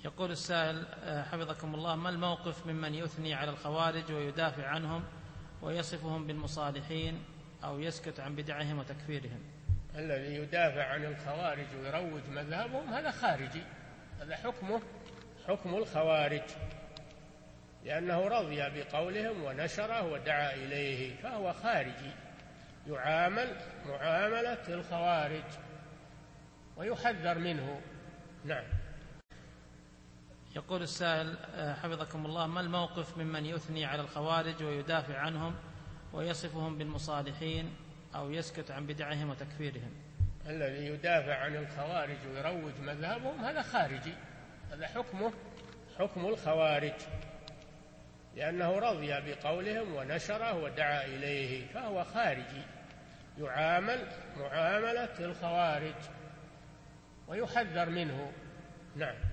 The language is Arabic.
يقول السائل حفظكم الله: ما الموقف ممن يثني على الخوارج ويدافع عنهم ويصفهم بالمصالحين أو يسكت عن بدعهم وتكفيرهم؟ الذي يدافع عن الخوارج ويروج مذهبهم هذا خارجي، هذا حكم الخوارج، لأنه رضي بقولهم ونشره ودعا إليه، فهو خارجي يعامل معاملة الخوارج ويحذر منه. نعم. يقول السائل حفظكم الله: ما الموقف ممن يثني على الخوارج ويدافع عنهم ويصفهم بالمصالحين أو يسكت عن بدعهم وتكفيرهم؟ الذي يدافع عن الخوارج ويروج مذهبهم هذا خارجي، هذا حكم الخوارج، لأنه رضي بقولهم ونشره ودعا إليه، فهو خارجي يعامل معاملة الخوارج ويحذر منه. نعم.